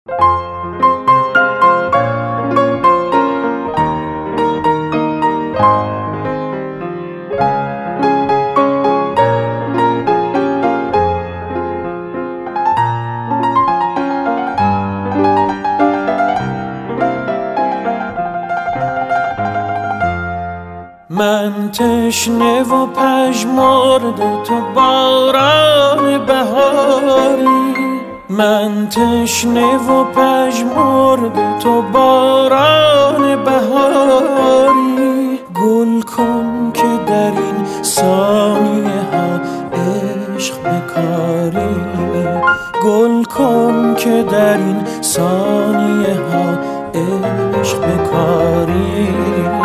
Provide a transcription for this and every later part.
من تشنه و پژمرده تو باران بهاری، من تشنه و پژمرده تو باران بهاری. گل کن که در این ثانیه ها عشق بکاری، گل کن که در این ثانیه ها عشق بکاری.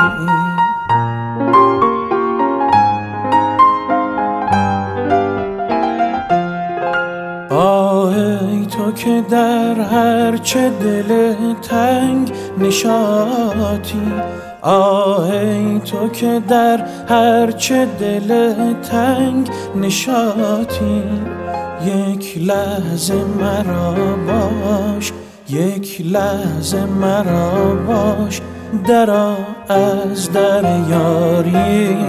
ای تو که در هرچه دل تنگ نشاطی، ای تو که در هرچه دل تنگ نشاطی. یک لحظه مرا باش، یک لحظه مرا باش، درآ از در یاری.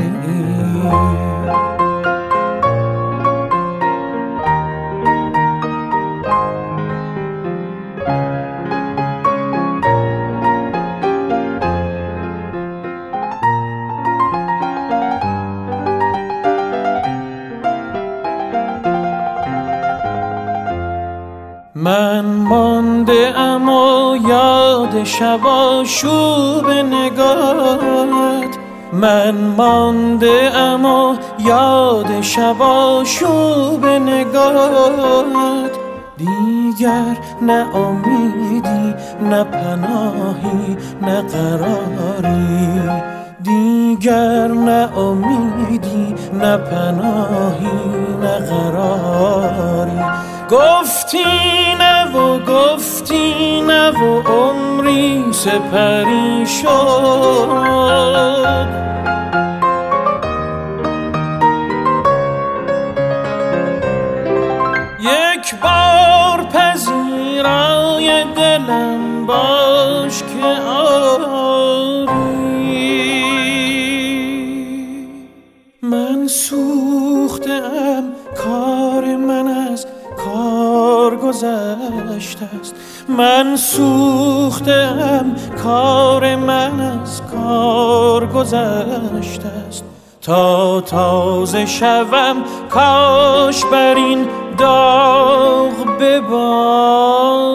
من مانده ام و یاد شب آشوب نگاهت، من مانده ام و یاد شب آشوب نگاهت. دیگر نه امیدی نه پناهی نه قراری، دیگر نه امیدی نه پناهی نه قراری. گفتی نه و گفتی نه و عمری سپری شد. یک بار پذیرای دلم باش که آری. من سوختم، کار من از کار گذشته است. من سوختم، کار من از کار گذشته است. تا تازه شوم کاش بر این داغ ببارد.